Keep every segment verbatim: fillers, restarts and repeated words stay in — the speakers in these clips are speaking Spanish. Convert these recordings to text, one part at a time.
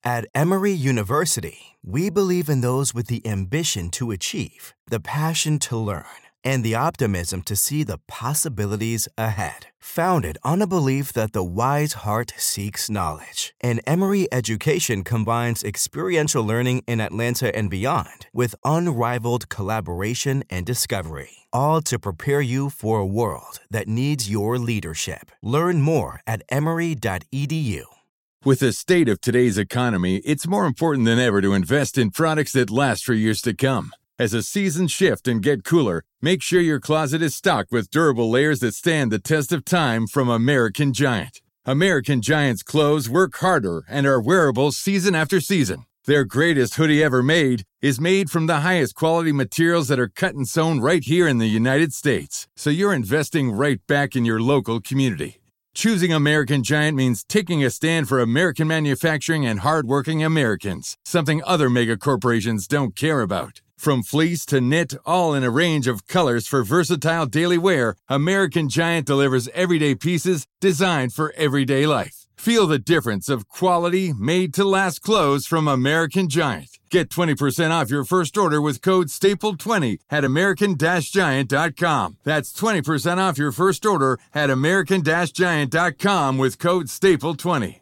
At Emory University, we believe in those with the ambition to achieve, the passion to learn, and the optimism to see the possibilities ahead. Founded on a belief that the wise heart seeks knowledge, and Emory Education combines experiential learning in Atlanta and beyond with unrivaled collaboration and discovery, all to prepare you for a world that needs your leadership. Learn more at emory dot e d u. With the state of today's economy, it's more important than ever to invest in products that last for years to come. As the seasons shift and get cooler, make sure your closet is stocked with durable layers that stand the test of time from American Giant. American Giant's clothes work harder and are wearable season after season. Their greatest hoodie ever made is made from the highest quality materials that are cut and sewn right here in the United States. So you're investing right back in your local community. Choosing American Giant means taking a stand for American manufacturing and hardworking Americans, something other mega corporations don't care about. From fleece to knit, all in a range of colors for versatile daily wear, American Giant delivers everyday pieces designed for everyday life. Feel the difference of quality, made-to-last clothes from American Giant. Get twenty percent off your first order with code staple twenty at american giant dot com. That's twenty percent off your first order at american giant dot com with code staple twenty.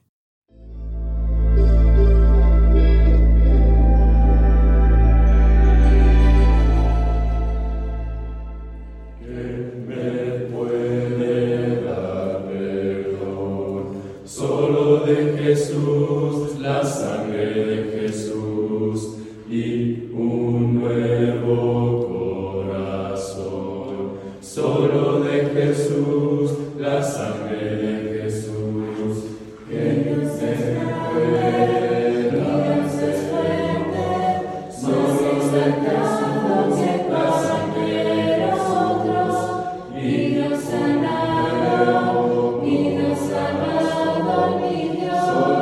Jesús, la sangre de Jesús y un nuevo corazón. Solo de Jesús, la sangre de Jesús. Que Dios es fuerte, Dios es fuerte. Solo de Jesús, la sangre de nosotros. Y Dios sanado, y Dios sanado, mi Dios.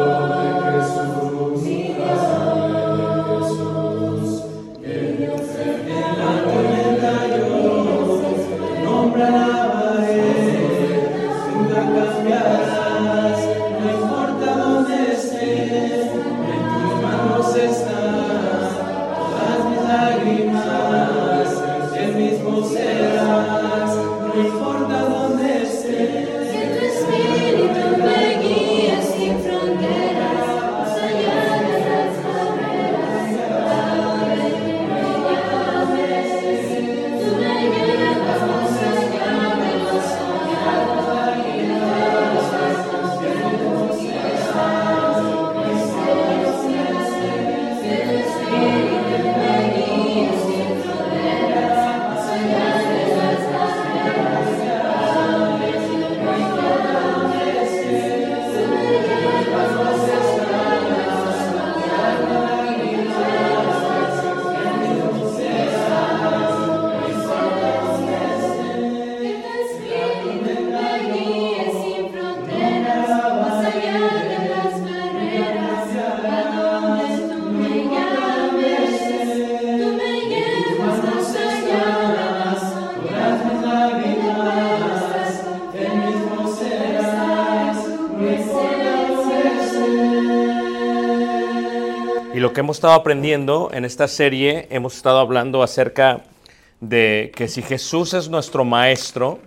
Y lo que hemos estado aprendiendo en esta serie, hemos estado hablando acerca de que si Jesús es nuestro maestro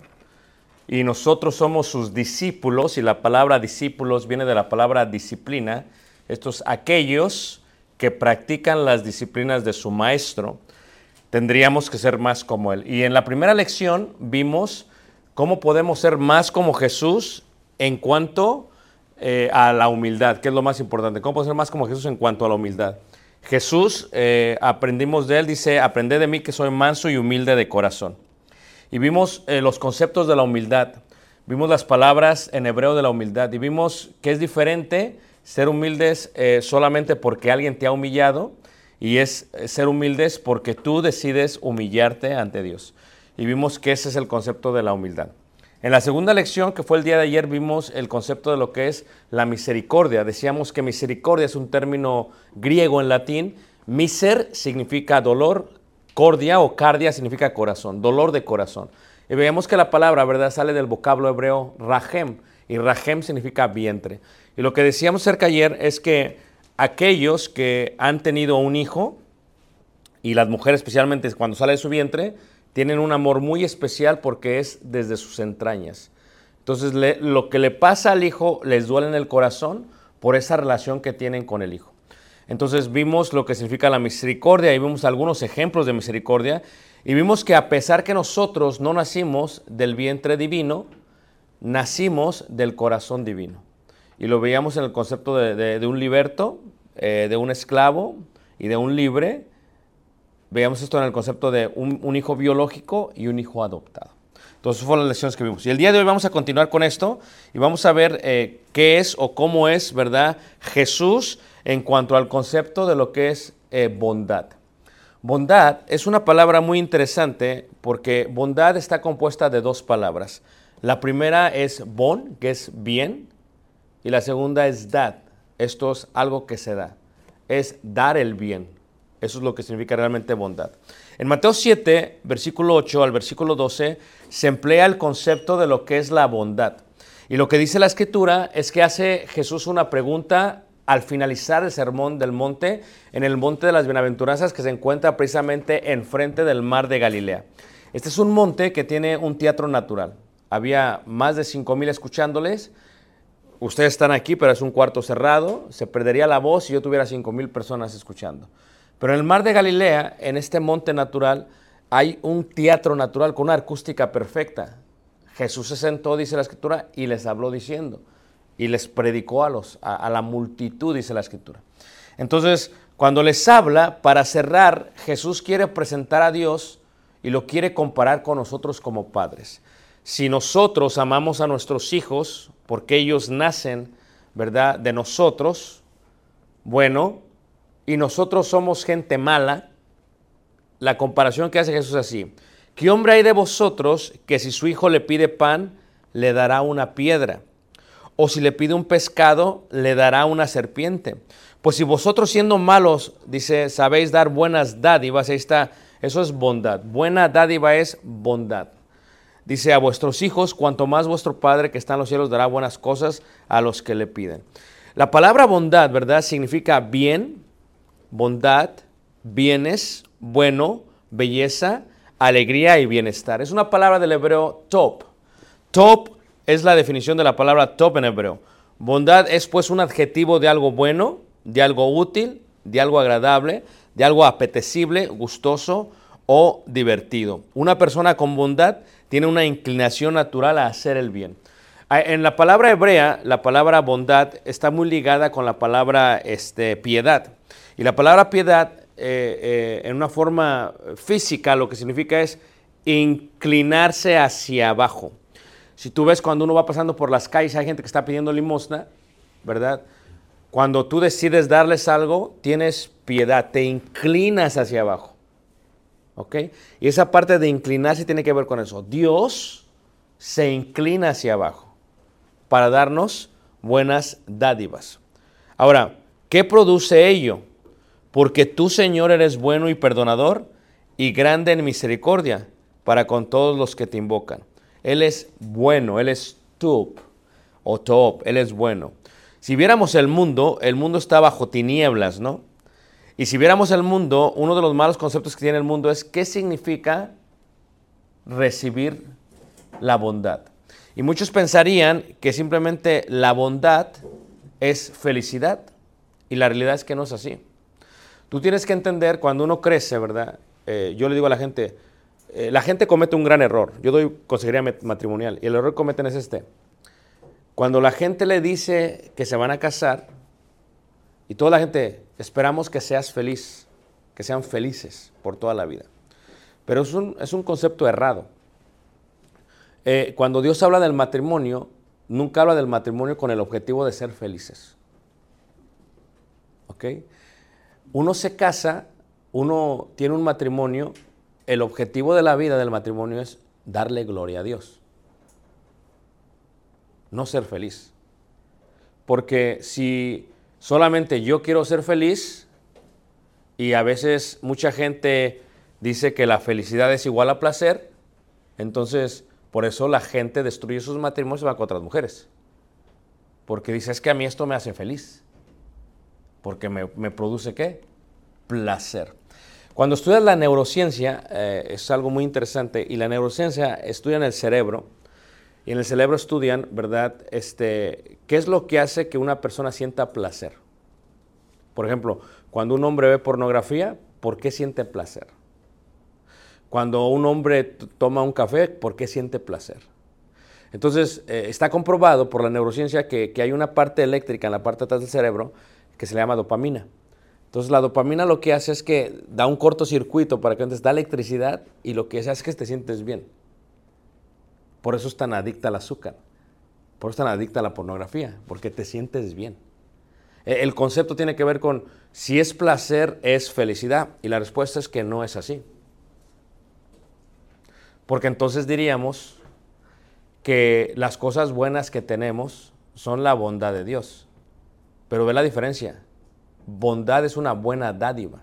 y nosotros somos sus discípulos, y la palabra discípulos viene de la palabra disciplina, estos aquellos que practican las disciplinas de su maestro, tendríamos que ser más como él. Y en la primera lección vimos cómo podemos ser más como Jesús en cuanto Eh, a la humildad, que es lo más importante. ¿Cómo puedo ser más como Jesús en cuanto a la humildad? Jesús, eh, aprendimos de él, dice, aprended de mí que soy manso y humilde de corazón. Y vimos eh, los conceptos de la humildad, vimos las palabras en hebreo de la humildad y vimos que es diferente ser humildes eh, solamente porque alguien te ha humillado, y es eh, ser humildes porque tú decides humillarte ante Dios. Y vimos que ese es el concepto de la humildad. En la segunda lección, que fue el día de ayer, vimos el concepto de lo que es la misericordia. Decíamos que misericordia es un término griego en latín. Miser significa dolor, cordia o cardia significa corazón, dolor de corazón. Y veíamos que la palabra, ¿verdad?, sale del vocablo hebreo rahem, y rahem significa vientre. Y lo que decíamos cerca ayer es que aquellos que han tenido un hijo, y las mujeres especialmente cuando sale de su vientre, tienen un amor muy especial porque es desde sus entrañas. Entonces le, lo que le pasa al hijo les duele en el corazón por esa relación que tienen con el hijo. Entonces vimos lo que significa la misericordia y vimos algunos ejemplos de misericordia y vimos que a pesar que nosotros no nacimos del vientre divino, nacimos del corazón divino. Y lo veíamos en el concepto de, de, de un liberto, eh, de un esclavo y de un libre. Veíamos esto en el concepto de un, un hijo biológico y un hijo adoptado. Entonces, fueron las lecciones que vimos. Y el día de hoy vamos a continuar con esto y vamos a ver eh, qué es o cómo es, ¿verdad?, Jesús en cuanto al concepto de lo que es eh, bondad. Bondad es una palabra muy interesante porque bondad está compuesta de dos palabras. La primera es bon, que es bien, y la segunda es dad. Esto es algo que se da. Es dar el bien. Eso es lo que significa realmente bondad. En Mateo siete, versículo ocho al versículo doce, se emplea el concepto de lo que es la bondad. Y lo que dice la Escritura es que hace Jesús una pregunta al finalizar el sermón del monte, en el monte de las bienaventuranzas que se encuentra precisamente enfrente del mar de Galilea. Este es un monte que tiene un teatro natural. Había más de cinco mil escuchándoles. Ustedes están aquí, pero es un cuarto cerrado. Se perdería la voz si yo tuviera cinco mil personas escuchando. Pero en el mar de Galilea, en este monte natural, hay un teatro natural con una acústica perfecta. Jesús se sentó, dice la Escritura, y les habló diciendo, y les predicó a, los, a, a la multitud, dice la Escritura. Entonces, cuando les habla, para cerrar, Jesús quiere presentar a Dios y lo quiere comparar con nosotros como padres. Si nosotros amamos a nuestros hijos, porque ellos nacen, ¿verdad?, de nosotros, bueno, y nosotros somos gente mala, la comparación que hace Jesús es así. ¿Qué hombre hay de vosotros que si su hijo le pide pan, le dará una piedra? O si le pide un pescado, le dará una serpiente. Pues si vosotros siendo malos, dice, sabéis dar buenas dádivas, ahí está, eso es bondad. Buena dádiva es bondad. Dice, a vuestros hijos, cuanto más vuestro Padre que está en los cielos dará buenas cosas a los que le piden. La palabra bondad, ¿verdad?, significa bien, bondad, bienes, bueno, belleza, alegría y bienestar. Es una palabra del hebreo top. Top es la definición de la palabra top en hebreo. Bondad es pues un adjetivo de algo bueno, de algo útil, de algo agradable, de algo apetecible, gustoso o divertido. Una persona con bondad tiene una inclinación natural a hacer el bien. En la palabra hebrea, la palabra bondad está muy ligada con la palabra este, piedad. Y la palabra piedad, eh, eh, en una forma física, lo que significa es inclinarse hacia abajo. Si tú ves cuando uno va pasando por las calles, hay gente que está pidiendo limosna, ¿verdad? Cuando tú decides darles algo, tienes piedad, te inclinas hacia abajo. ¿Ok? Y esa parte de inclinarse tiene que ver con eso. Dios se inclina hacia abajo para darnos buenas dádivas. Ahora, ¿qué produce ello? Porque tú, Señor, eres bueno y perdonador y grande en misericordia para con todos los que te invocan. Él es bueno, Él es tup o top, Él es bueno. Si viéramos el mundo, el mundo está bajo tinieblas, ¿no? Y si viéramos el mundo, uno de los malos conceptos que tiene el mundo es ¿qué significa recibir la bondad? Y muchos pensarían que simplemente la bondad es felicidad. Y la realidad es que no es así. Tú tienes que entender, cuando uno crece, ¿verdad? Eh, yo le digo a la gente, eh, la gente comete un gran error. Yo doy consejería matrimonial y el error que cometen es este. Cuando la gente le dice que se van a casar y toda la gente, esperamos que seas feliz, que sean felices por toda la vida. Pero es un, es un concepto errado. Eh, cuando Dios habla del matrimonio, nunca habla del matrimonio con el objetivo de ser felices. ¿Ok? Uno se casa, uno tiene un matrimonio, el objetivo de la vida del matrimonio es darle gloria a Dios. No ser feliz. Porque si solamente yo quiero ser feliz, y a veces mucha gente dice que la felicidad es igual a placer, entonces por eso la gente destruye sus matrimonios y va con otras mujeres. Porque dice, es que a mí esto me hace feliz. porque me, me produce ¿qué? Placer. Cuando estudias la neurociencia, eh, es algo muy interesante, y la neurociencia estudia en el cerebro, y en el cerebro estudian, ¿verdad?, este, qué es lo que hace que una persona sienta placer. Por ejemplo, cuando un hombre ve pornografía, ¿por qué siente placer? Cuando un hombre toma un café, ¿por qué siente placer? Entonces, eh, está comprobado por la neurociencia que, que hay una parte eléctrica en la parte de atrás del cerebro que se le llama dopamina. Entonces, la dopamina lo que hace es que da un cortocircuito para que antes da electricidad, y lo que hace es que te sientes bien. Por eso es tan adicta al azúcar. Por eso es tan adicta a la pornografía, porque te sientes bien. El concepto tiene que ver con si es placer, es felicidad. Y la respuesta es que no es así. Porque entonces diríamos que las cosas buenas que tenemos son la bondad de Dios. Pero ve la diferencia. Bondad es una buena dádiva.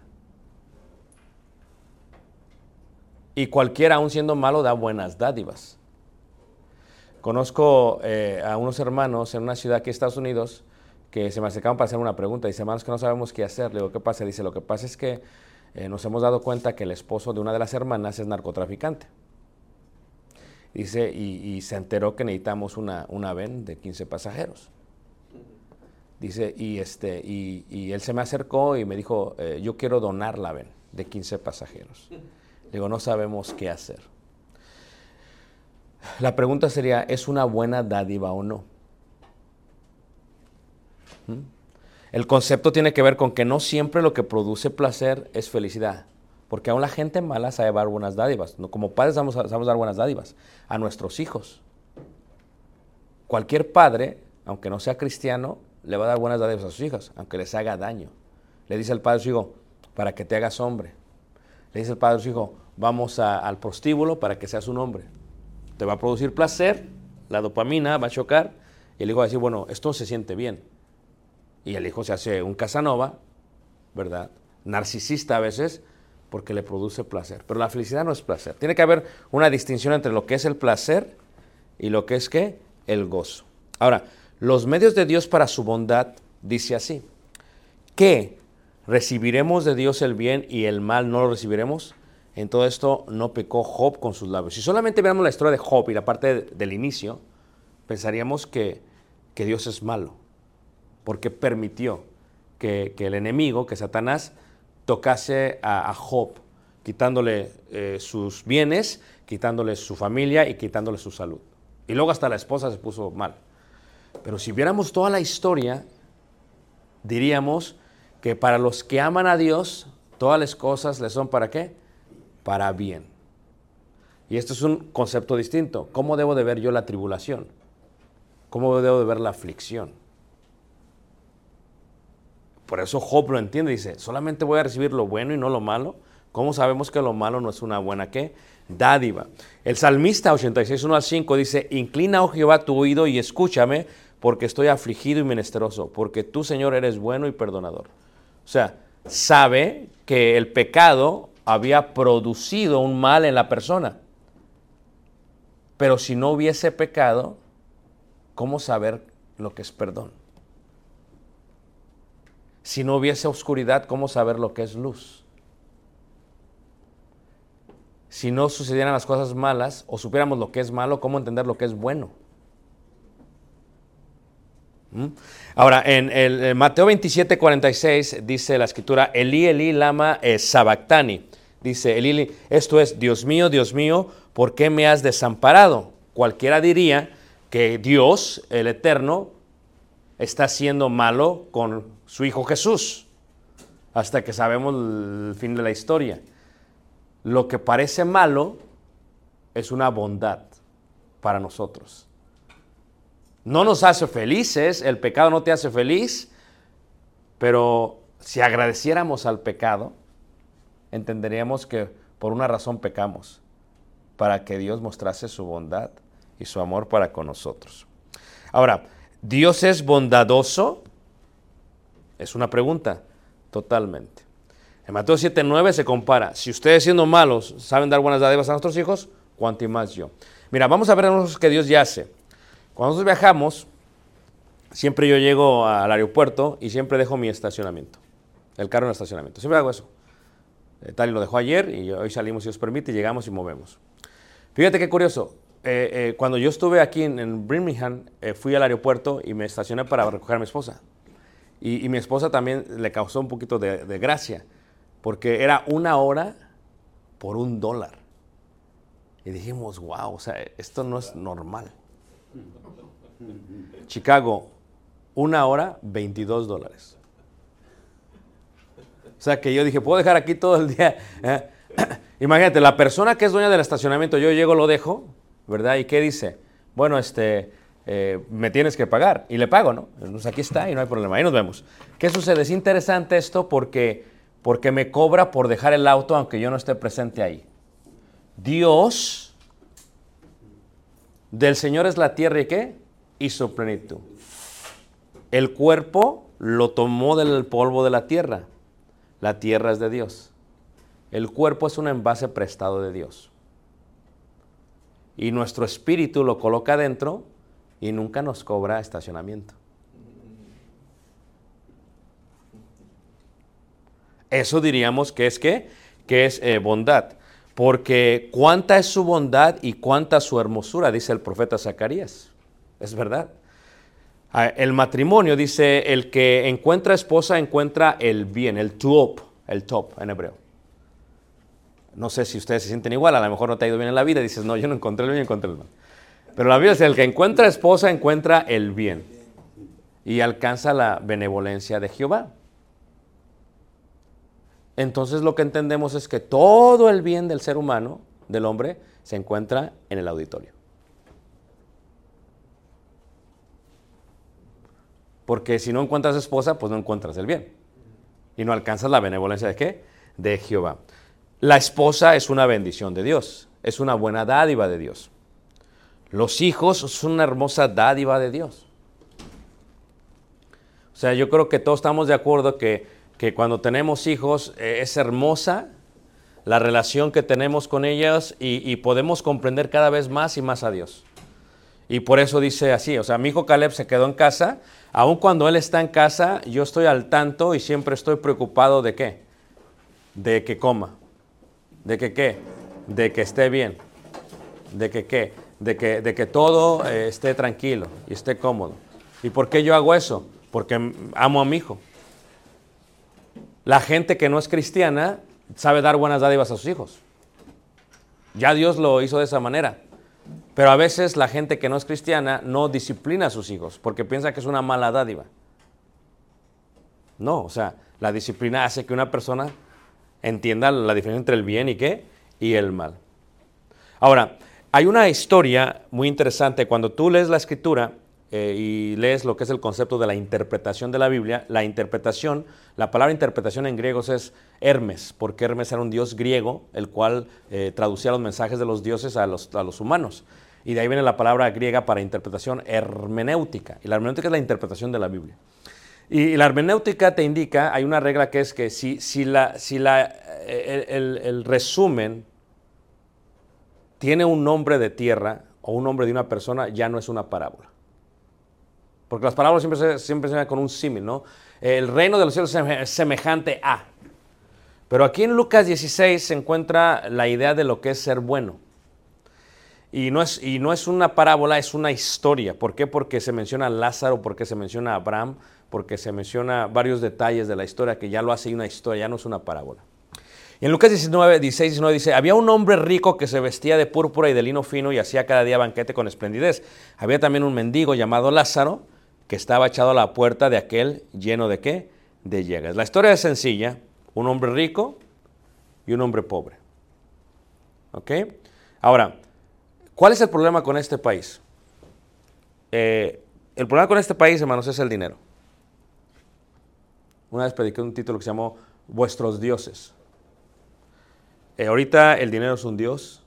Y cualquiera, aun siendo malo, da buenas dádivas. Conozco eh, a unos hermanos en una ciudad aquí en Estados Unidos que se me acercaron para hacer una pregunta. Dice, hermanos, que no sabemos qué hacer. Le digo, ¿qué pasa? Dice, lo que pasa es que eh, nos hemos dado cuenta que el esposo de una de las hermanas es narcotraficante. Dice, y, y se enteró que necesitamos una, una van de quince pasajeros. Dice, y, este, y, y él se me acercó y me dijo, eh, yo quiero donar la van de quince pasajeros. Le digo, no sabemos qué hacer. La pregunta sería, ¿es una buena dádiva o no? ¿Mm? El concepto tiene que ver con que no siempre lo que produce placer es felicidad. Porque aún la gente mala sabe dar buenas dádivas. Como padres sabemos, sabemos dar buenas dádivas a nuestros hijos. Cualquier padre, aunque no sea cristiano, le va a dar buenas dádivas a sus hijos, aunque les haga daño. Le dice el padre a su hijo, para que te hagas hombre. Le dice el padre a su hijo, vamos a, al prostíbulo para que seas un hombre. Te va a producir placer, la dopamina va a chocar, y el hijo va a decir, bueno, esto se siente bien. Y el hijo se hace un Casanova, ¿verdad? Narcisista a veces, porque le produce placer. Pero la felicidad no es placer. Tiene que haber una distinción entre lo que es el placer y lo que es, ¿qué? El gozo. Ahora, los medios de Dios para su bondad, dice así, que recibiremos de Dios el bien y el mal no lo recibiremos. En todo esto no pecó Job con sus labios. Si solamente viéramos la historia de Job y la parte de, del inicio, pensaríamos que, que Dios es malo, porque permitió que, que el enemigo, que Satanás, tocase a, a Job, quitándole eh, sus bienes, quitándole su familia y quitándole su salud. Y luego hasta la esposa se puso mal. Pero si viéramos toda la historia, diríamos que para los que aman a Dios, todas las cosas les son ¿para qué? Para bien. Y esto es un concepto distinto. ¿Cómo debo de ver yo la tribulación? ¿Cómo debo de ver la aflicción? Por eso Job lo entiende, dice, solamente voy a recibir lo bueno y no lo malo. ¿Cómo sabemos que lo malo no es una buena qué? Dádiva. El salmista ochenta y seis, uno al cinco dice, inclina, oh Jehová, tu oído y escúchame, porque estoy afligido y menesteroso, porque tú, Señor, eres bueno y perdonador. O sea, sabe que el pecado había producido un mal en la persona. Pero si no hubiese pecado, ¿cómo saber lo que es perdón? Si no hubiese oscuridad, ¿cómo saber lo que es luz? Si no sucedieran las cosas malas o supiéramos lo que es malo, ¿cómo entender lo que es bueno? ¿Mm? Ahora, en el en Mateo veintisiete, cuarenta y seis dice la escritura, Elí, Elí, lama eh, sabactani. Dice, Elí, Elí, esto es, Dios mío, Dios mío, ¿por qué me has desamparado? Cualquiera diría que Dios, el Eterno, está siendo malo con su Hijo Jesús, hasta que sabemos el fin de la historia. Lo que parece malo es una bondad para nosotros. No nos hace felices, el pecado no te hace feliz, pero si agradeciéramos al pecado, entenderíamos que por una razón pecamos, para que Dios mostrase su bondad y su amor para con nosotros. Ahora, ¿Dios es bondadoso? Es una pregunta, totalmente. En Mateo siete, nueve se compara, si ustedes siendo malos saben dar buenas dádivas a nuestros hijos, cuánto más yo. Mira, vamos a ver nosotros que Dios ya hace. Cuando nosotros viajamos, siempre yo llego al aeropuerto y siempre dejo mi estacionamiento, el carro en el estacionamiento. Siempre hago eso. Eh, Tali lo dejó ayer y hoy salimos, si Dios permite, y llegamos y movemos. Fíjate qué curioso. Eh, eh, cuando yo estuve aquí en, en Birmingham, eh, fui al aeropuerto y me estacioné para recoger a mi esposa. Y, y mi esposa también le causó un poquito de, de gracia, porque era una hora por un dólar. Y dijimos, wow, o sea, esto no es normal. Chicago, una hora, veintidós dólares. O sea que yo dije, ¿puedo dejar aquí todo el día? ¿Eh? Imagínate, la persona que es dueña del estacionamiento, yo llego, lo dejo, ¿verdad? ¿Y qué dice? Bueno, este, eh, me tienes que pagar. Y le pago, ¿no? Pues aquí está y no hay problema. Ahí nos vemos. ¿Qué sucede? Es interesante esto porque, porque me cobra por dejar el auto aunque yo no esté presente ahí. Dios, del Señor es la tierra y ¿qué? Y su plenitud. El cuerpo lo tomó del polvo de la tierra. La tierra es de Dios. El cuerpo es un envase prestado de Dios. Y nuestro espíritu lo coloca dentro y nunca nos cobra estacionamiento. Eso diríamos que es ¿qué? Que es eh, bondad. Porque cuánta es su bondad y cuánta su hermosura, dice el profeta Zacarías. Es verdad. El matrimonio, dice, el que encuentra esposa encuentra el bien, el top, el top en hebreo. No sé si ustedes se sienten igual, a lo mejor no te ha ido bien en la vida y dices, no, yo no encontré el bien, encontré el mal. Pero la Biblia dice, el que encuentra esposa encuentra el bien y alcanza la benevolencia de Jehová. Entonces lo que entendemos es que todo el bien del ser humano, del hombre, se encuentra en el auditorio. Porque si no encuentras esposa, pues no encuentras el bien. Y no alcanzas la benevolencia de ¿qué? De Jehová. La esposa es una bendición de Dios. Es una buena dádiva de Dios. Los hijos son una hermosa dádiva de Dios. O sea, yo creo que todos estamos de acuerdo que, que cuando tenemos hijos eh, es hermosa la relación que tenemos con ellos y, y podemos comprender cada vez más y más a Dios. Y por eso dice así, o sea, mi hijo Caleb se quedó en casa. Aun cuando él está en casa, yo estoy al tanto y siempre estoy preocupado de qué, de que coma, de que qué, de que esté bien, de que qué, de que, de que todo eh, esté tranquilo y esté cómodo. ¿Y por qué yo hago eso? Porque amo a mi hijo. La gente que no es cristiana sabe dar buenas dádivas a sus hijos. Ya Dios lo hizo de esa manera. Pero a veces la gente que no es cristiana no disciplina a sus hijos porque piensa que es una mala dádiva. No, o sea, la disciplina hace que una persona entienda la diferencia entre el bien y qué, y el mal. Ahora, hay una historia muy interesante. Cuando tú lees la Escritura eh, y lees lo que es el concepto de la interpretación de la Biblia, la interpretación, la palabra interpretación en griego es Hermes, porque Hermes era un dios griego, el cual eh, traducía los mensajes de los dioses a los, a los humanos. Y de ahí viene la palabra griega para interpretación, hermenéutica. Y la hermenéutica es la interpretación de la Biblia. Y, y la hermenéutica te indica, hay una regla que es que si, si, la, si la, el, el, el resumen tiene un nombre de tierra o un nombre de una persona, ya no es una parábola. Porque las parábolas siempre se, siempre se ven con un símil, ¿no? El reino de los cielos es semejante a. Pero aquí en Lucas dieciséis se encuentra la idea de lo que es ser bueno. Y no es, y no es una parábola, es una historia. ¿Por qué? Porque se menciona a Lázaro, porque se menciona a Abraham, porque se menciona varios detalles de la historia que ya lo hace una historia, ya no es una parábola. Y en Lucas diecinueve, dieciséis, diecinueve dice, había un hombre rico que se vestía de púrpura y de lino fino y hacía cada día banquete con esplendidez. Había también un mendigo llamado Lázaro que estaba echado a la puerta de aquel lleno de ¿qué? De llagas. La historia es sencilla, un hombre rico y un hombre pobre. ¿Ok? Ahora, ¿cuál es el problema con este país? Eh, el problema con este país, hermanos, es el dinero. Una vez prediqué un título que se llamó Vuestros dioses. Eh, ahorita el dinero es un dios.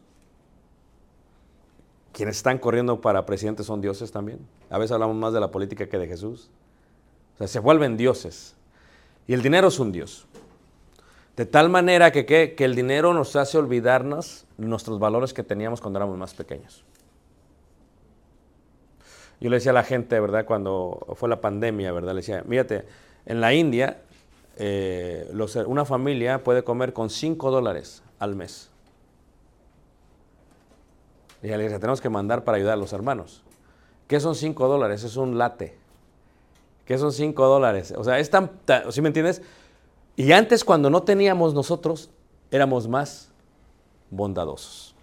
Quienes están corriendo para presidentes son dioses también. A veces hablamos más de la política que de Jesús. O sea, se vuelven dioses. Y el dinero es un dios. De tal manera que, que, que el dinero nos hace olvidarnos nuestros valores que teníamos cuando éramos más pequeños. Yo le decía a la gente, ¿verdad? Cuando fue la pandemia, ¿verdad? Le decía, mírate, en la India, eh, los, una familia puede comer con cinco dólares al mes. Y le decía, tenemos que mandar para ayudar a los hermanos. ¿Qué son cinco dólares? Es un latte. ¿Qué son cinco dólares? O sea, es tan, tan, ¿sí me entiendes? Y antes, cuando no teníamos nosotros, éramos más bondadosos.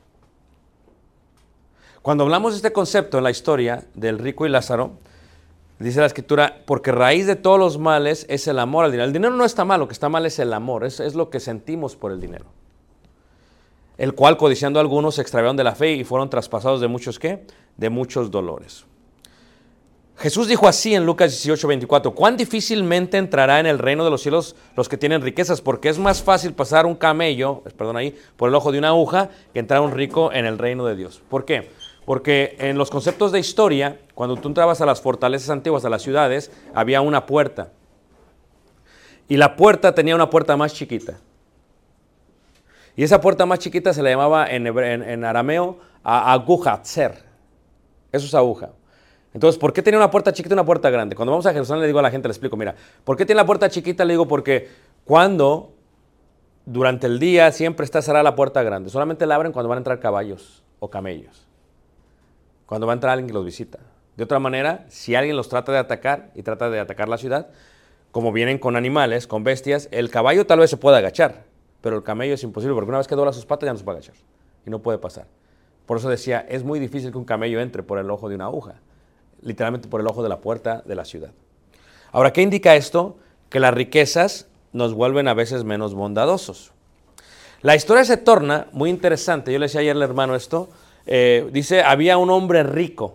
Cuando hablamos de este concepto en la historia del rico y Lázaro, dice la Escritura, porque raíz de todos los males es el amor al dinero. El dinero no está mal, lo que está mal es el amor, es, es lo que sentimos por el dinero. El cual, codiciando a algunos, se extraviaron de la fe y fueron traspasados de muchos, ¿qué? De muchos dolores. Jesús dijo así en Lucas dieciocho, veinticuatro, cuán difícilmente entrará en el reino de los cielos los que tienen riquezas, porque es más fácil pasar un camello, perdón ahí, por el ojo de una aguja, que entrar un rico en el reino de Dios. ¿Por qué? Porque en los conceptos de historia, cuando tú entrabas a las fortalezas antiguas, a las ciudades, había una puerta. Y la puerta tenía una puerta más chiquita. Y esa puerta más chiquita se le llamaba en, en, en arameo aguja, tzer. Eso es aguja. Entonces, ¿por qué tenía una puerta chiquita y una puerta grande? Cuando vamos a Jerusalén le digo a la gente, le explico, mira, ¿por qué tiene la puerta chiquita? Le digo porque cuando durante el día siempre está cerrada la puerta grande. Solamente la abren cuando van a entrar caballos o camellos. Cuando va a entrar alguien que los visita. De otra manera, si alguien los trata de atacar y trata de atacar la ciudad, como vienen con animales, con bestias, el caballo tal vez se pueda agachar, pero el camello es imposible porque una vez que dobla sus patas ya no se puede agachar y no puede pasar. Por eso decía, es muy difícil que un camello entre por el ojo de una aguja, literalmente por el ojo de la puerta de la ciudad. Ahora, ¿qué indica esto? Que las riquezas nos vuelven a veces menos bondadosos. La historia se torna muy interesante. Yo le decía ayer al hermano esto. Eh, dice, había un hombre rico.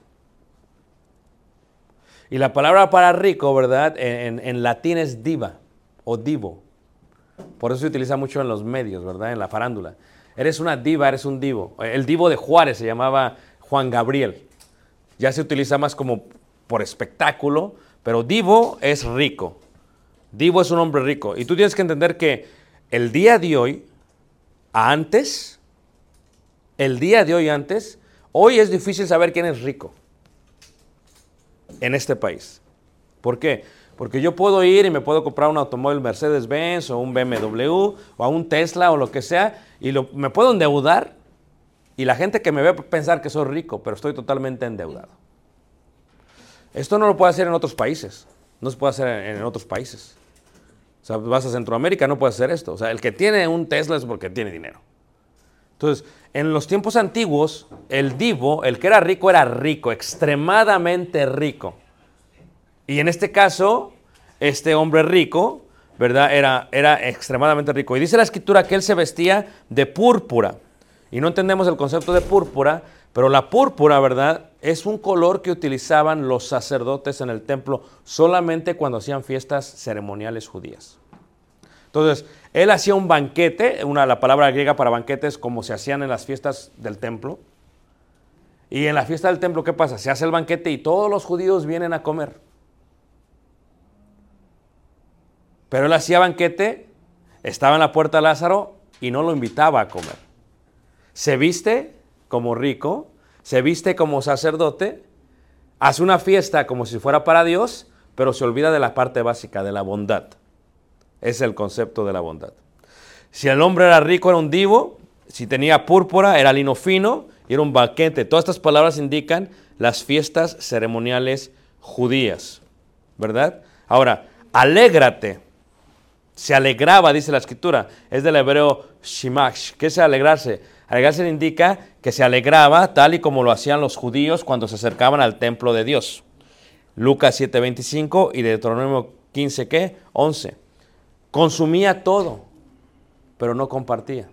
Y la palabra para rico, ¿verdad? En, en latín es diva o divo. Por eso se utiliza mucho en los medios, ¿verdad? En la farándula. Eres una diva, eres un divo. El divo de Juárez se llamaba Juan Gabriel. Ya se utiliza más como por espectáculo, pero divo es rico. Divo es un hombre rico. Y tú tienes que entender que el día de hoy, antes, el día de hoy antes, hoy es difícil saber quién es rico en este país. ¿Por qué? Porque yo puedo ir y me puedo comprar un automóvil Mercedes-Benz o un B M W o a un Tesla o lo que sea y lo, me puedo endeudar y la gente que me ve pensar que soy rico, pero estoy totalmente endeudado. Esto no lo puede hacer en otros países, no se puede hacer en, en otros países. O sea, vas a Centroamérica, no puedes hacer esto. O sea, el que tiene un Tesla es porque tiene dinero. Entonces, en los tiempos antiguos, el divo, el que era rico, era rico, extremadamente rico. Y en este caso, este hombre rico, ¿verdad? Era, era extremadamente rico. Y dice la Escritura que él se vestía de púrpura. Y no entendemos el concepto de púrpura, pero la púrpura, ¿verdad? Es un color que utilizaban los sacerdotes en el templo solamente cuando hacían fiestas ceremoniales judías. Entonces, él hacía un banquete, una, la palabra griega para banquete es como se hacían en las fiestas del templo. Y en la fiesta del templo, ¿qué pasa? Se hace el banquete y todos los judíos vienen a comer. Pero él hacía banquete, estaba en la puerta Lázaro y no lo invitaba a comer. Se viste como rico, se viste como sacerdote, hace una fiesta como si fuera para Dios, pero se olvida de la parte básica, de la bondad. Es el concepto de la bondad. Si el hombre era rico, era un divo. Si tenía púrpura, era lino fino y era un banquete. Todas estas palabras indican las fiestas ceremoniales judías, ¿verdad? Ahora, alégrate. Se alegraba, dice la Escritura. Es del hebreo shimash. ¿Qué es alegrarse? Alegrarse indica que se alegraba tal y como lo hacían los judíos cuando se acercaban al templo de Dios. Lucas siete veinticinco y Deuteronomio quince, ¿qué? once. Consumía todo, pero no compartía.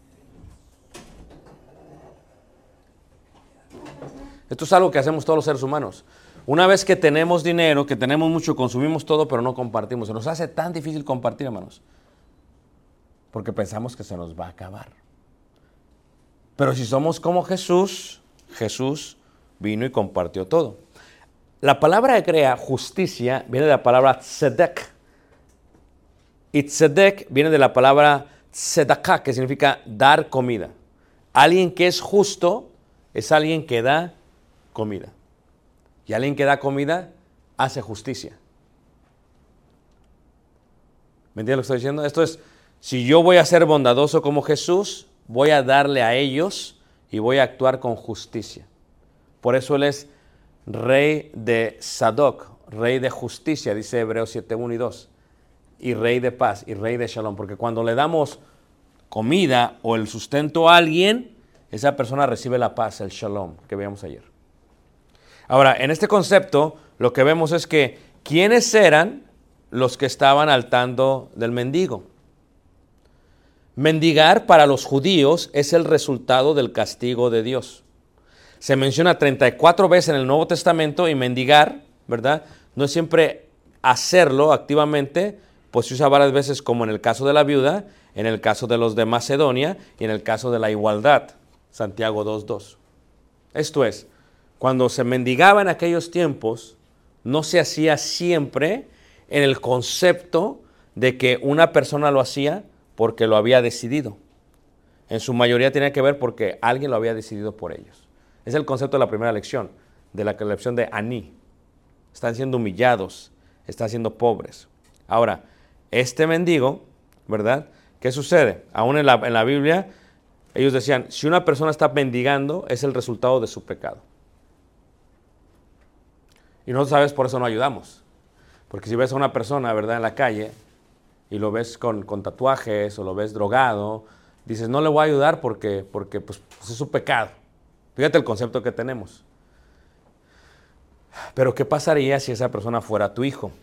Esto es algo que hacemos todos los seres humanos. Una vez que tenemos dinero, que tenemos mucho, consumimos todo, pero no compartimos. Se nos hace tan difícil compartir, hermanos, porque pensamos que se nos va a acabar. Pero si somos como Jesús, Jesús vino y compartió todo. La palabra hebrea, justicia, viene de la palabra tzedek. Y tzedek viene de la palabra tzedakah, que significa dar comida. Alguien que es justo es alguien que da comida. Y alguien que da comida hace justicia. ¿Me entiendes lo que estoy diciendo? Esto es, si yo voy a ser bondadoso como Jesús, voy a darle a ellos y voy a actuar con justicia. Por eso Él es rey de Sadoc, rey de justicia, dice Hebreos siete, uno y dos. Y rey de paz, y rey de shalom. Porque cuando le damos comida o el sustento a alguien, esa persona recibe la paz, el shalom, que veíamos ayer. Ahora, en este concepto, lo que vemos es que, ¿quiénes eran los que estaban al tanto del mendigo? Mendigar para los judíos es el resultado del castigo de Dios. Se menciona treinta y cuatro veces en el Nuevo Testamento y mendigar, ¿verdad? No es siempre hacerlo activamente, pues se usa varias veces como en el caso de la viuda, en el caso de los de Macedonia y en el caso de la igualdad, Santiago dos, dos. Esto es, cuando se mendigaba en aquellos tiempos, no se hacía siempre en el concepto de que una persona lo hacía porque lo había decidido. En su mayoría tenía que ver porque alguien lo había decidido por ellos. Es el concepto de la primera lección, de la lección de Aní. Están siendo humillados, están siendo pobres. Ahora, este mendigo, ¿verdad? ¿Qué sucede? Aún en la, en la Biblia, ellos decían, si una persona está mendigando, es el resultado de su pecado. Y no sabes, por eso no ayudamos. Porque si ves a una persona, ¿verdad?, en la calle, y lo ves con, con tatuajes, o lo ves drogado, dices, no le voy a ayudar porque, porque pues, pues es su pecado. Fíjate el concepto que tenemos. Pero ¿qué pasaría si esa persona fuera tu hijo?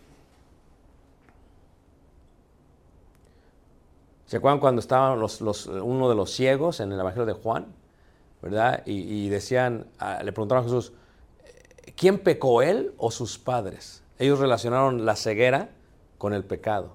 ¿Se acuerdan cuando estaban los, los, uno de los ciegos en el Evangelio de Juan? ¿Verdad? Y, y decían, a, le preguntaron a Jesús, ¿quién pecó, él o sus padres? Ellos relacionaron la ceguera con el pecado.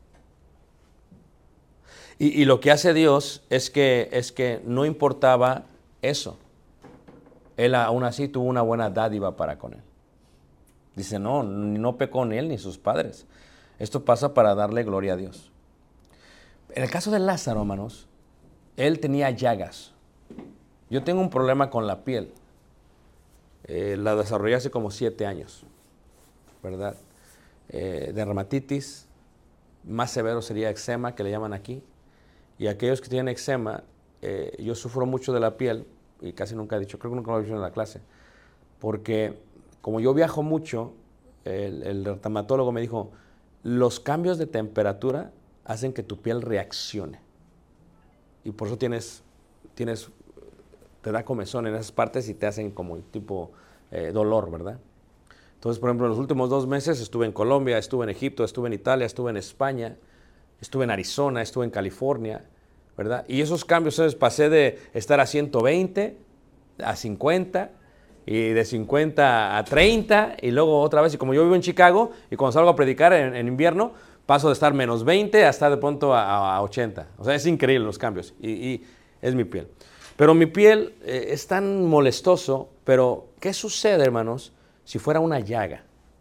Y, y lo que hace Dios es que, es que no importaba eso. Él aún así tuvo una buena dádiva para con él. Dice, no, no pecó ni él ni sus padres. Esto pasa para darle gloria a Dios. En el caso de Lázaro, hermanos, él tenía llagas. Yo tengo un problema con la piel. Eh, la desarrollé hace como siete años, ¿verdad? Eh, dermatitis, más severo sería eczema, que le llaman aquí. Y aquellos que tienen eczema, eh, yo sufro mucho de la piel, y casi nunca he dicho, creo que nunca lo he dicho en la clase, porque como yo viajo mucho, el, el dermatólogo me dijo, los cambios de temperatura hacen que tu piel reaccione. Y por eso tienes, tienes te da comezón en esas partes y te hacen como tipo eh, dolor, ¿verdad? Entonces, por ejemplo, en los últimos dos meses estuve en Colombia, estuve en Egipto, estuve en Italia, estuve en España, estuve en Arizona, estuve en California, ¿verdad? Y esos cambios, ¿sabes? Pasé de estar a ciento veinte a cincuenta, y de cincuenta a treinta, y luego otra vez, y como yo vivo en Chicago, y cuando salgo a predicar en, en invierno, paso de estar menos veinte a estar de pronto a, a ochenta. O sea, es increíble los cambios, y, y es mi piel. Pero mi piel eh, es tan molestoso, pero ¿qué sucede, hermanos, si fuera una llaga?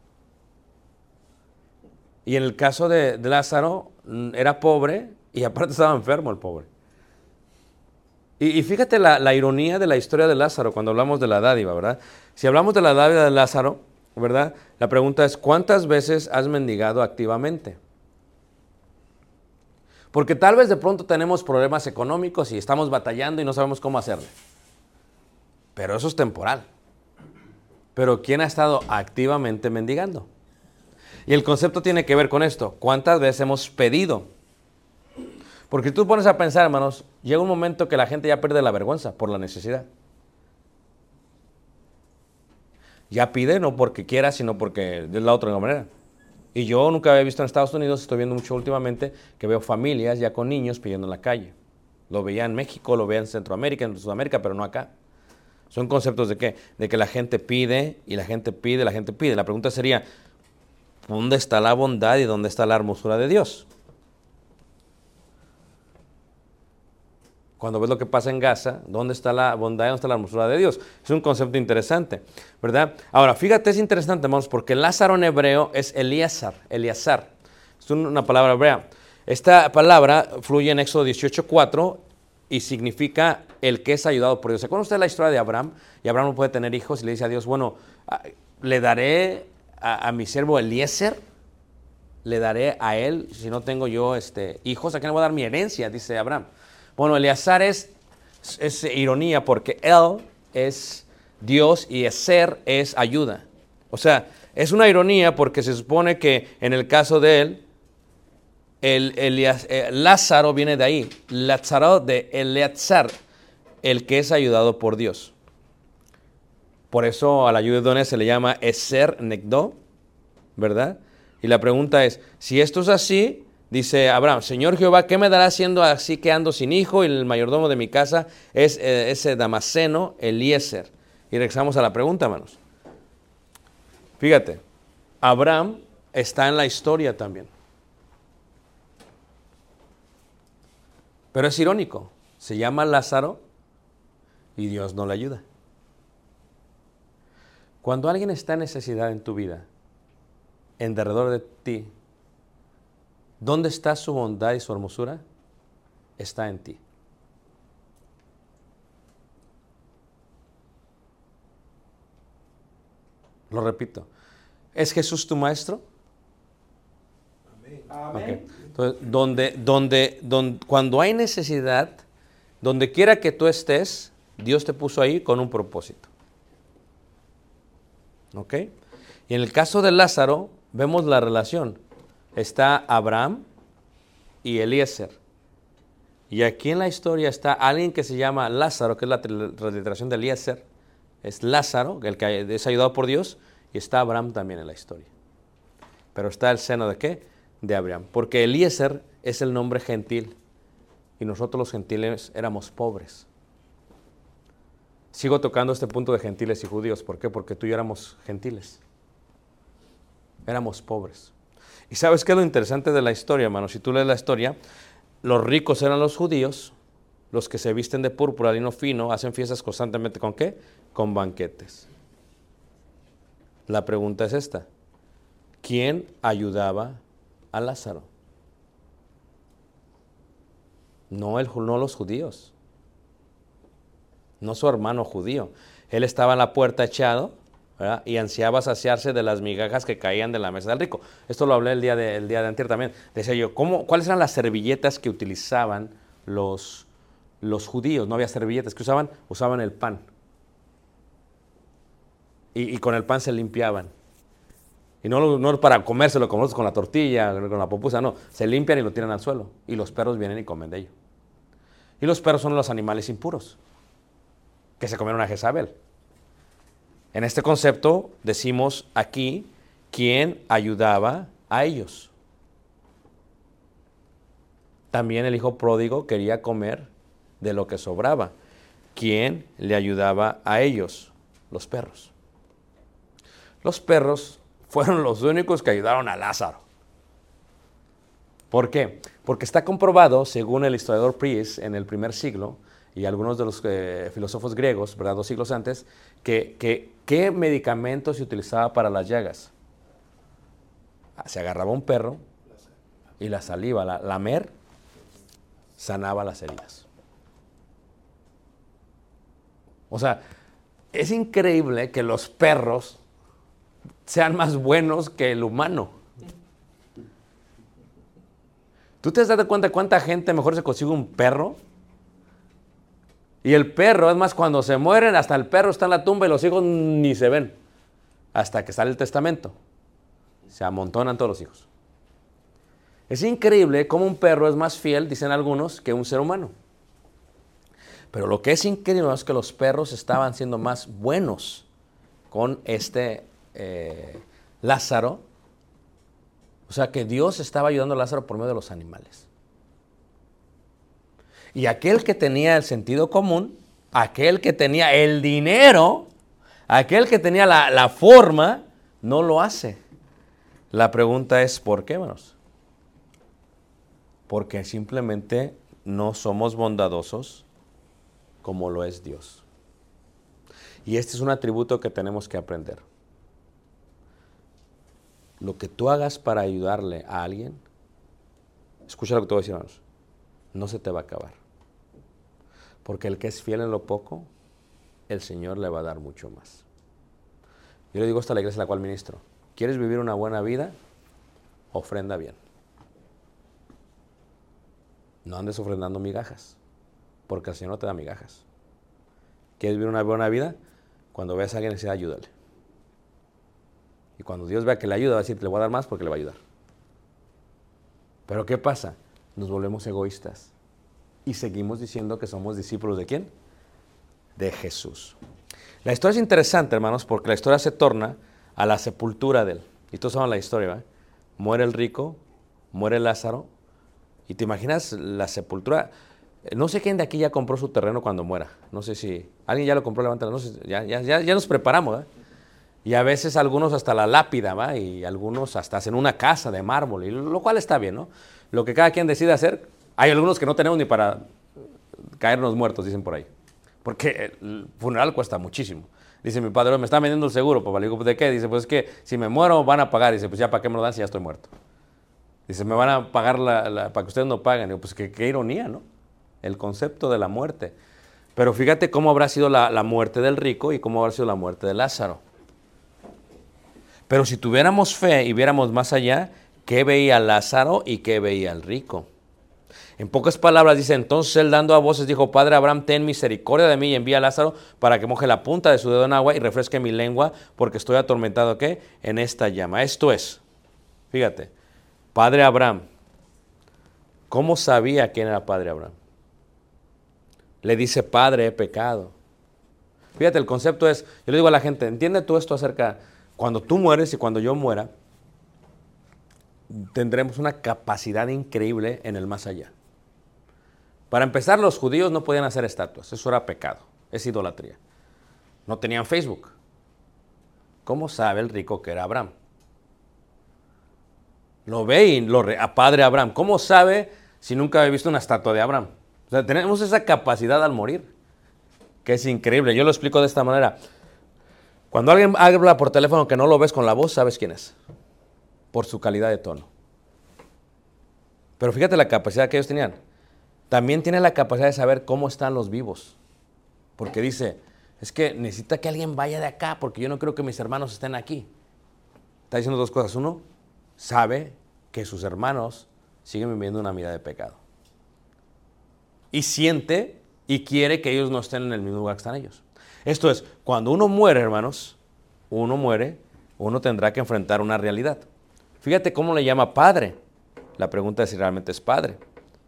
Y en el caso de, de Lázaro, era pobre y aparte estaba enfermo el pobre. Y, y fíjate la, la ironía de la historia de Lázaro cuando hablamos de la dádiva, ¿verdad? Si hablamos de la dádiva de Lázaro, ¿verdad? La pregunta es, ¿cuántas veces has mendigado activamente? Porque tal vez de pronto tenemos problemas económicos y estamos batallando y no sabemos cómo hacerle. Pero eso es temporal. Pero ¿quién ha estado activamente mendigando? Y el concepto tiene que ver con esto. ¿Cuántas veces hemos pedido? Porque tú pones a pensar, hermanos, llega un momento que la gente ya pierde la vergüenza por la necesidad. Ya pide no porque quiera, sino porque es la otra manera. Y yo nunca había visto en Estados Unidos, estoy viendo mucho últimamente, que veo familias ya con niños pidiendo en la calle. Lo veía en México, lo veía en Centroamérica, en Sudamérica, pero no acá. Son conceptos de qué? De que la gente pide y la gente pide, la gente pide. La pregunta sería, ¿dónde está la bondad y dónde está la hermosura de Dios? Cuando ves lo que pasa en Gaza, ¿dónde está la bondad y dónde está la hermosura de Dios? Es un concepto interesante, ¿verdad? Ahora, fíjate, es interesante, hermanos, porque Lázaro en hebreo es Elíasar, Eliazar. Es una palabra hebrea. Esta palabra fluye en Éxodo dieciocho cuatro y significa el que es ayudado por Dios. ¿Se acuerdan ustedes la historia de Abraham? Y Abraham no puede tener hijos y le dice a Dios, bueno, le daré a, a mi siervo Eliezer, le daré a él, si no tengo yo este, hijos, ¿a quién le voy a dar mi herencia? Dice Abraham. Bueno, Eleazar es, es ironía porque él es Dios y Ezer es ayuda. O sea, es una ironía porque se supone que en el caso de él, el, el, el Lázaro viene de ahí, Lázaro de Eleazar, el que es ayudado por Dios. Por eso a la ayuda se le llama Ezer Negdo, ¿verdad? Y la pregunta es, si esto es así, dice Abraham, Señor Jehová, ¿qué me dará siendo así que ando sin hijo? Y el mayordomo de mi casa es eh, ese Damaseno, Eliezer. Y regresamos a la pregunta, hermanos. Fíjate, Abraham está en la historia también. Pero es irónico, se llama Lázaro y Dios no le ayuda. Cuando alguien está en necesidad en tu vida, en derredor de ti, ¿dónde está su bondad y su hermosura? Está en ti. Lo repito. ¿Es Jesús tu maestro? Amén. Okay. Entonces, donde, donde, donde, cuando hay necesidad, donde quiera que tú estés, Dios te puso ahí con un propósito. ¿Ok? Y en el caso de Lázaro, vemos la relación. Está Abraham y Eliezer. Y aquí en la historia está alguien que se llama Lázaro, que es la transliteración de Eliezer. Es Lázaro, el que es ayudado por Dios, y está Abraham también en la historia. Pero está el seno de ¿qué? De Abraham. Porque Eliezer es el nombre gentil, y nosotros los gentiles éramos pobres. Sigo tocando este punto de gentiles y judíos. ¿Por qué? Porque tú y yo éramos gentiles. Éramos pobres. ¿Y sabes qué es lo interesante de la historia, hermano? Si tú lees la historia, los ricos eran los judíos, los que se visten de púrpura, lino fino, hacen fiestas constantemente. ¿Con qué? Con banquetes. La pregunta es esta. ¿Quién ayudaba a Lázaro? No, el, no los judíos. No su hermano judío. Él estaba en la puerta echado, ¿verdad? Y ansiaba saciarse de las migajas que caían de la mesa del rico. Esto lo hablé el día de, el día de antier también. Decía yo, ¿cómo, ¿cuáles eran las servilletas que utilizaban los, los judíos? No había servilletas. ¿Qué usaban? Usaban el pan. Y, y con el pan se limpiaban. Y no, no para comérselo como nosotros con la tortilla, con la pupusa, no. Se limpian y lo tiran al suelo. Y los perros vienen y comen de ello. Y los perros son los animales impuros que se comieron a Jezabel. En este concepto decimos aquí quién ayudaba a ellos. También el hijo pródigo quería comer de lo que sobraba. ¿Quién le ayudaba a ellos? Los perros. Los perros fueron los únicos que ayudaron a Lázaro. ¿Por qué? Porque está comprobado, según el historiador Priest en el primer siglo, y algunos de los eh, filósofos griegos, ¿verdad? Dos siglos antes, que, que ¿qué medicamento se utilizaba para las llagas? Se agarraba un perro y la saliva, la, lamer, sanaba las heridas. O sea, es increíble que los perros sean más buenos que el humano. ¿Tú te has dado cuenta cuánta gente mejor se consigue un perro? Y el perro, es más, cuando se mueren, hasta el perro está en la tumba y los hijos ni se ven. Hasta que sale el testamento. Se amontonan todos los hijos. Es increíble cómo un perro es más fiel, dicen algunos, que un ser humano. Pero lo que es increíble es que los perros estaban siendo más buenos con este eh, Lázaro. O sea que Dios estaba ayudando a Lázaro por medio de los animales. Y aquel que tenía el sentido común, aquel que tenía el dinero, aquel que tenía la, la forma, no lo hace. La pregunta es, ¿por qué, hermanos? Porque simplemente no somos bondadosos como lo es Dios. Y este es un atributo que tenemos que aprender. Lo que tú hagas para ayudarle a alguien, escucha lo que te voy a decir, hermanos, no se te va a acabar. Porque el que es fiel en lo poco, el Señor le va a dar mucho más. Yo le digo esto a la iglesia a la cual ministro. ¿Quieres vivir una buena vida? Ofrenda bien. No andes ofrendando migajas, porque el Señor no te da migajas. ¿Quieres vivir una buena vida? Cuando veas a alguien necesidad, ayúdale. Y cuando Dios vea que le ayuda, va a decir, le voy a dar más porque le va a ayudar. Pero ¿qué pasa? Nos volvemos egoístas. Y seguimos diciendo que somos discípulos ¿de quién? De Jesús. La historia es interesante, hermanos, porque la historia se torna a la sepultura de él. Y todos saben la historia, ¿verdad? Muere el rico, muere Lázaro. Y te imaginas la sepultura. No sé quién de aquí ya compró su terreno cuando muera. No sé si alguien ya lo compró, levántalo. No sé, ya, ya, ya, ya nos preparamos, ¿verdad? Y a veces algunos hasta la lápida, ¿va? Y algunos hasta hacen una casa de mármol, y lo cual está bien, ¿no? Lo que cada quien decide hacer. Hay algunos que no tenemos ni para caernos muertos, dicen por ahí. Porque el funeral cuesta muchísimo. Dice mi padre, me está vendiendo el seguro, papá. Le digo, ¿de qué? Dice, pues es que si me muero van a pagar. Dice, pues ya, ¿para qué me lo dan si ya estoy muerto? Dice, me van a pagar la, la, para que ustedes no paguen. Digo, pues qué, qué ironía, ¿no? El concepto de la muerte. Pero fíjate cómo habrá sido la, la muerte del rico y cómo habrá sido la muerte de Lázaro. Pero si tuviéramos fe y viéramos más allá, ¿qué veía Lázaro y qué veía el rico? En pocas palabras dice, entonces él dando a voces dijo, Padre Abraham, ten misericordia de mí y envía a Lázaro para que moje la punta de su dedo en agua y refresque mi lengua porque estoy atormentado, ¿qué? En esta llama. Esto es, fíjate, Padre Abraham, ¿cómo sabía quién era Padre Abraham? Le dice, Padre, he pecado. Fíjate, el concepto es, yo le digo a la gente, ¿entiende tú esto acerca, cuando tú mueres y cuando yo muera, tendremos una capacidad increíble en el más allá? Para empezar, los judíos no podían hacer estatuas, eso era pecado, es idolatría. No tenían Facebook. ¿Cómo sabe el rico que era Abraham? Lo ve y lo re, a Padre Abraham. ¿Cómo sabe si nunca había visto una estatua de Abraham? O sea, tenemos esa capacidad al morir, que es increíble. Yo lo explico de esta manera. Cuando alguien habla por teléfono que no lo ves con la voz, sabes quién es, por su calidad de tono. Pero fíjate la capacidad que ellos tenían. También tiene la capacidad de saber cómo están los vivos. Porque dice, es que necesita que alguien vaya de acá, porque yo no creo que mis hermanos estén aquí. Está diciendo dos cosas. Uno, sabe que sus hermanos siguen viviendo una vida de pecado. Y siente y quiere que ellos no estén en el mismo lugar que están ellos. Esto es, cuando uno muere, hermanos, uno muere, uno tendrá que enfrentar una realidad. Fíjate cómo le llama padre. La pregunta es si realmente es padre.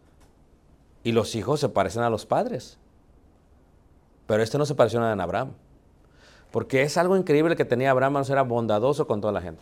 Y los hijos se parecen a los padres. Pero este no se pareció nada en Abraham. Porque es algo increíble que tenía Abraham, hermanos, era bondadoso con toda la gente.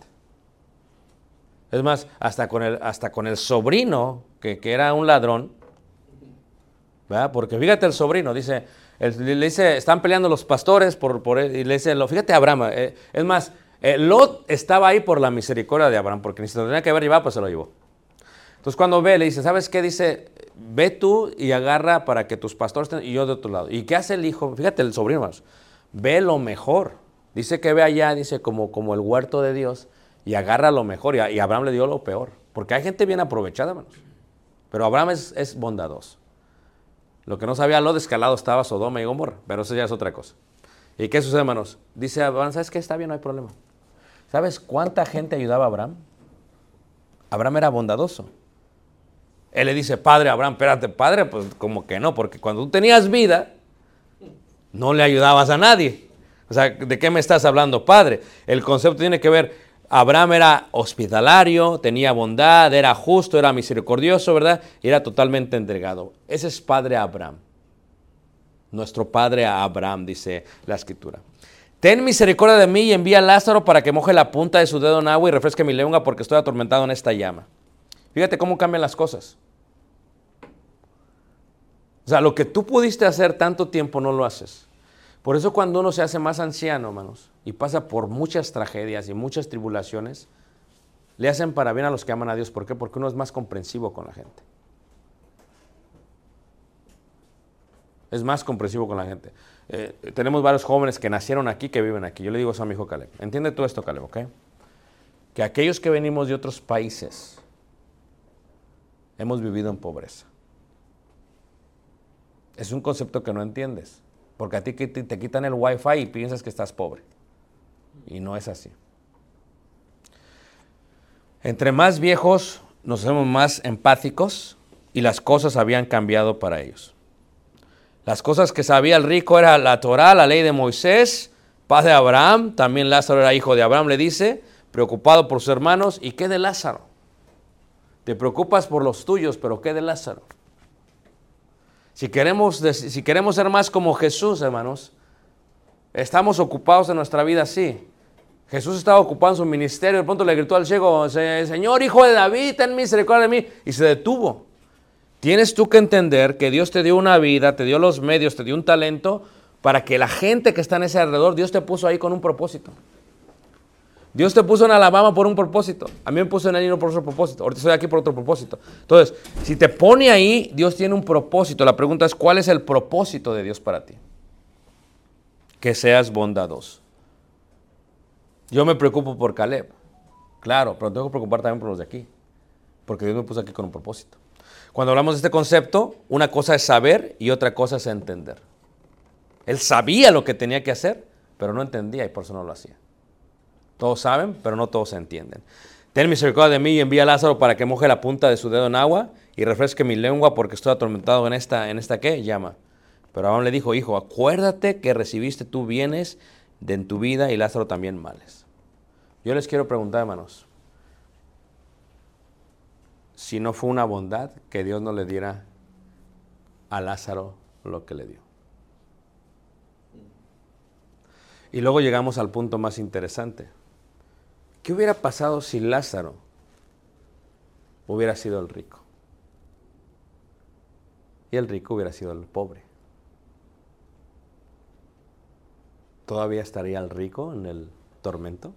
Es más, hasta con el, hasta con el sobrino, que, que era un ladrón, ¿verdad? Porque fíjate el sobrino, dice, el, le dice, están peleando los pastores por, por él, y le dice, lo, fíjate a Abraham, eh, es más, eh, Lot estaba ahí por la misericordia de Abraham, porque ni se lo tenía que haber llevado, pues se lo llevó. Entonces cuando ve, le dice, ¿sabes qué? Dice, ve tú y agarra para que tus pastores estén, y yo de otro lado. ¿Y qué hace el hijo? Fíjate el sobrino, hermanos, ve lo mejor. Dice que ve allá, dice, como, como el huerto de Dios, y agarra lo mejor, y, y Abraham le dio lo peor. Porque hay gente bien aprovechada, hermanos. Pero Abraham es, es bondadoso. Lo que no sabía Lot es que al lado estaba Sodoma y Gomorra, pero eso ya es otra cosa. ¿Y qué sucede, hermanos? Dice Abraham, ¿sabes qué? Está bien, no hay problema. ¿Sabes cuánta gente ayudaba a Abraham? Abraham era bondadoso. Él le dice, padre Abraham, espérate, padre, pues como que no, porque cuando tú tenías vida, no le ayudabas a nadie. O sea, ¿de qué me estás hablando, padre? El concepto tiene que ver, Abraham era hospitalario, tenía bondad, era justo, era misericordioso, ¿verdad? Y era totalmente entregado. Ese es padre Abraham. Nuestro padre Abraham, dice la Escritura. Ten misericordia de mí y envía a Lázaro para que moje la punta de su dedo en agua y refresque mi lengua porque estoy atormentado en esta llama. Fíjate cómo cambian las cosas. O sea, lo que tú pudiste hacer tanto tiempo no lo haces. Por eso cuando uno se hace más anciano, hermanos, y pasa por muchas tragedias y muchas tribulaciones, le hacen para bien a los que aman a Dios. ¿Por qué? Porque uno es más comprensivo con la gente. Es más comprensivo con la gente. Eh, tenemos varios jóvenes que nacieron aquí, que viven aquí. Yo le digo eso a mi hijo Caleb. Entiende tú esto, Caleb, ¿ok? Que aquellos que venimos de otros países hemos vivido en pobreza. Es un concepto que no entiendes. Porque a ti te quitan el wifi y piensas que estás pobre. Y no es así. Entre más viejos nos hacemos más empáticos y las cosas habían cambiado para ellos. Las cosas que sabía el rico era la Torá, la ley de Moisés, padre de Abraham, también Lázaro era hijo de Abraham, le dice, preocupado por sus hermanos. ¿Y qué de Lázaro? Te preocupas por los tuyos, pero ¿qué de Lázaro? Si queremos, si queremos ser más como Jesús, hermanos, estamos ocupados en nuestra vida así. Jesús estaba ocupado en su ministerio, de pronto le gritó al ciego, Señor, hijo de David, ten misericordia de mí, y se detuvo. Tienes tú que entender que Dios te dio una vida, te dio los medios, te dio un talento, para que la gente que está en ese alrededor, Dios te puso ahí con un propósito. Dios te puso en Alabama por un propósito. A mí me puso en Alino por otro propósito. Ahorita estoy aquí por otro propósito. Entonces, si te pone ahí, Dios tiene un propósito. La pregunta es, ¿cuál es el propósito de Dios para ti? Que seas bondadoso. Yo me preocupo por Caleb. Claro, pero tengo que preocupar también por los de aquí. Porque Dios me puso aquí con un propósito. Cuando hablamos de este concepto, una cosa es saber y otra cosa es entender. Él sabía lo que tenía que hacer, pero no entendía y por eso no lo hacía. Todos saben, pero no todos entienden. Ten misericordia de mí y envía a Lázaro para que moje la punta de su dedo en agua y refresque mi lengua porque estoy atormentado en esta, en esta ¿qué? Llama. Pero Abraham le dijo, hijo, acuérdate que recibiste tú bienes de en tu vida y Lázaro también males. Yo les quiero preguntar, hermanos, si no fue una bondad que Dios no le diera a Lázaro lo que le dio. Y luego llegamos al punto más interesante. ¿Qué hubiera pasado si Lázaro hubiera sido el rico? Y el rico hubiera sido el pobre. ¿Todavía estaría el rico en el tormento?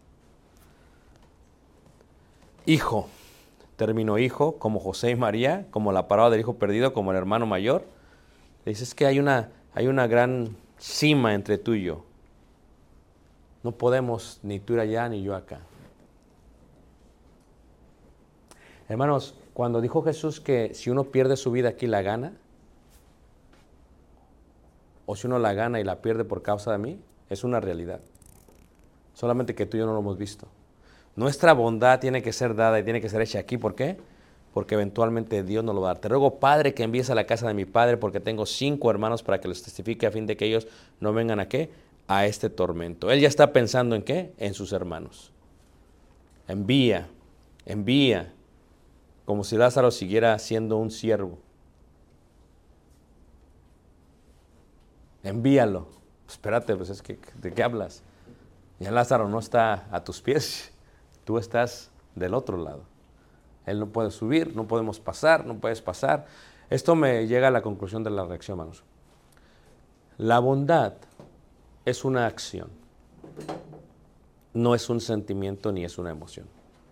Hijo, término hijo, como José y María, como la parábola del hijo perdido, como el hermano mayor. Le dices que hay una, hay una gran cima entre tú y yo. No podemos ni tú ir allá ni yo acá. Hermanos, cuando dijo Jesús que si uno pierde su vida aquí la gana, o si uno la gana y la pierde por causa de mí, es una realidad. Solamente que tú y yo no lo hemos visto. Nuestra bondad tiene que ser dada y tiene que ser hecha aquí. ¿Por qué? Porque eventualmente Dios nos lo va a dar. Te ruego, Padre, que envíes a la casa de mi Padre, porque tengo cinco hermanos para que les testifique a fin de que ellos no vengan a ¿qué? A este tormento. Él ya está pensando en ¿qué? En sus hermanos. Envía, envía, como si Lázaro siguiera siendo un siervo. Envíalo. Espérate, pues es que, ¿de qué hablas? Ya Lázaro no está a tus pies, tú estás del otro lado. Él no puede subir, no podemos pasar, no puedes pasar. Esto me llega a la conclusión de la reacción, hermanos. La bondad es una acción, no es un sentimiento ni es una emoción.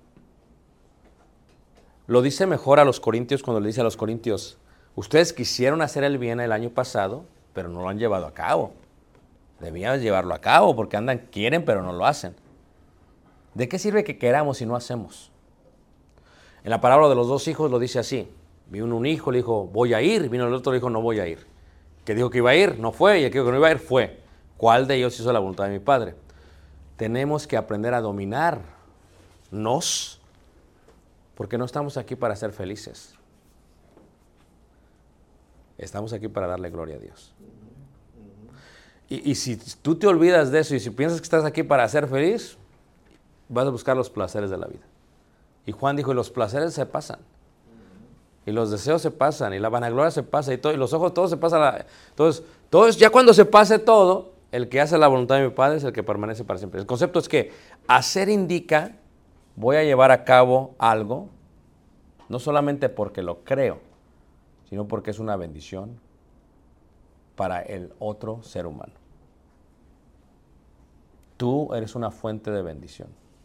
Lo dice mejor a los corintios cuando le dice a los corintios, ustedes quisieron hacer el bien el año pasado, pero no lo han llevado a cabo. Debían llevarlo a cabo porque andan, quieren, pero no lo hacen. ¿De qué sirve que queramos si no hacemos? En la parábola de los dos hijos lo dice así. Vino un hijo, le dijo, voy a ir. Vino el otro, le dijo, no voy a ir. Que dijo que iba a ir, no fue. Y el que dijo que no iba a ir, fue. ¿Cuál de ellos hizo la voluntad de mi Padre? Tenemos que aprender a dominarnos, porque no estamos aquí para ser felices. Estamos aquí para darle gloria a Dios. Y, y si tú te olvidas de eso y si piensas que estás aquí para ser feliz, vas a buscar los placeres de la vida. Y Juan dijo, y los placeres se pasan. Y los deseos se pasan, y la vanagloria se pasa, y, todo, y los ojos, todo se pasa. La, entonces, todo es, ya cuando se pase todo, el que hace la voluntad de mi Padre es el que permanece para siempre. El concepto es que hacer indica, voy a llevar a cabo algo, no solamente porque lo creo, sino porque es una bendición para el otro ser humano. Tú eres una fuente de bendición.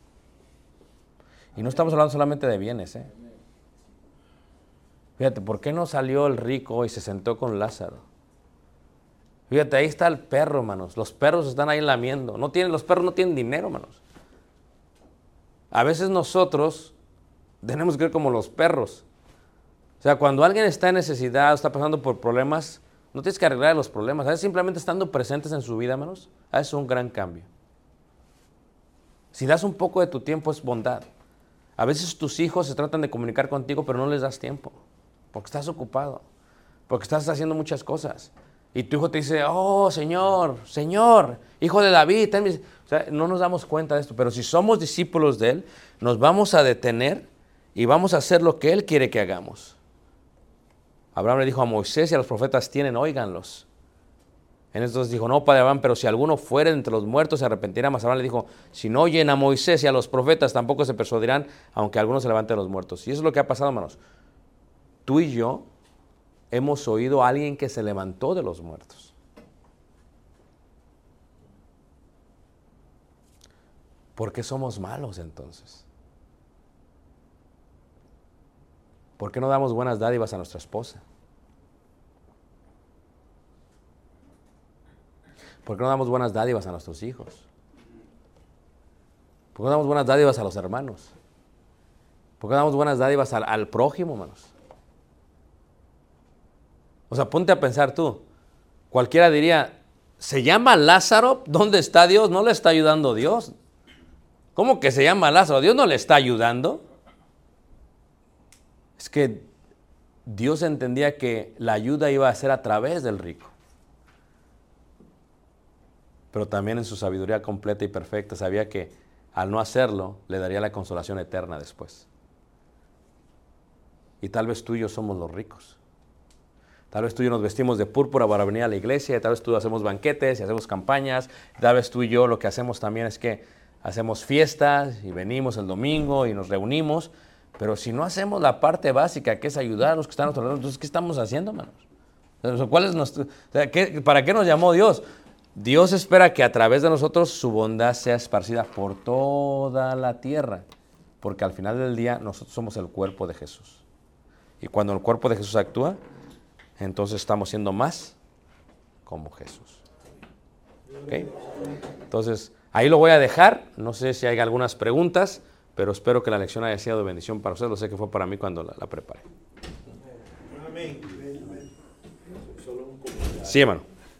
Y no estamos hablando solamente de bienes, ¿eh? Fíjate, ¿por qué no salió el rico y se sentó con Lázaro? Fíjate, ahí está el perro, hermanos. Los perros están ahí lamiendo. No tienen, los perros no tienen dinero, hermanos. A veces nosotros tenemos que ser como los perros. O sea, cuando alguien está en necesidad, está pasando por problemas, no tienes que arreglar los problemas. A veces simplemente estando presentes en su vida, hermanos, es un gran cambio. Si das un poco de tu tiempo es bondad. A veces tus hijos se tratan de comunicar contigo, pero no les das tiempo, porque estás ocupado, porque estás haciendo muchas cosas. Y tu hijo te dice, oh, Señor, Señor, hijo de David. Ten mis... O sea, no nos damos cuenta de esto, pero si somos discípulos de Él, nos vamos a detener y vamos a hacer lo que Él quiere que hagamos. Abraham le dijo a Moisés y a los profetas, tienen, óiganlos. En estos dijo, no, padre Abraham, pero si alguno fuere entre los muertos se arrepentirá. Mas Abraham le dijo, si no oyen a Moisés y a los profetas, tampoco se persuadirán, aunque alguno se levante de los muertos. Y eso es lo que ha pasado, hermanos. Tú y yo hemos oído a alguien que se levantó de los muertos. ¿Por qué somos malos entonces? ¿Por qué no damos buenas dádivas a nuestra esposa? ¿Por qué no damos buenas dádivas a nuestros hijos? ¿Por qué no damos buenas dádivas a los hermanos? ¿Por qué no damos buenas dádivas al, al prójimo, hermanos? O sea, ponte a pensar tú. Cualquiera diría, ¿se llama Lázaro? ¿Dónde está Dios? ¿No le está ayudando Dios? ¿Cómo que se llama Lázaro? ¿Dios no le está ayudando? Es que Dios entendía que la ayuda iba a ser a través del rico. Pero también en su sabiduría completa y perfecta sabía que al no hacerlo le daría la consolación eterna después. Y tal vez tú y yo somos los ricos. Tal vez tú y yo nos vestimos de púrpura para venir a la iglesia, tal vez tú hacemos banquetes y hacemos campañas, tal vez tú y yo lo que hacemos también es que hacemos fiestas y venimos el domingo y nos reunimos, pero si no hacemos la parte básica que es ayudar a los que están a nuestro lado, entonces ¿qué estamos haciendo, hermanos? ¿Cuál es nuestro, o sea, ¿qué, ¿Para qué nos llamó Dios? Dios espera que a través de nosotros su bondad sea esparcida por toda la tierra, porque al final del día nosotros somos el cuerpo de Jesús. Y cuando el cuerpo de Jesús actúa, entonces estamos siendo más como Jesús. ¿Okay? Entonces, ahí lo voy a dejar. No sé si hay algunas preguntas, pero espero que la lección haya sido de bendición para ustedes. Lo sé que fue para mí cuando la, la preparé. Amén. Solo un comentario. Sí, hermano.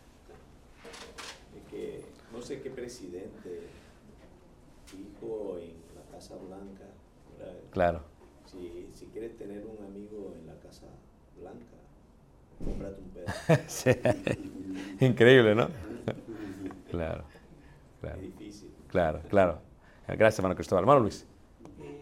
De que no sé qué presidente dijo en la Casa Blanca, ¿verdad? Claro. Si, si quieres tener un amigo en la Casa Blanca, cómprate un pedazo. Sí. Increíble, ¿no? Claro. Claro. Es difícil. Claro, claro. Gracias, hermano Cristóbal. Hermano Luis. Eh,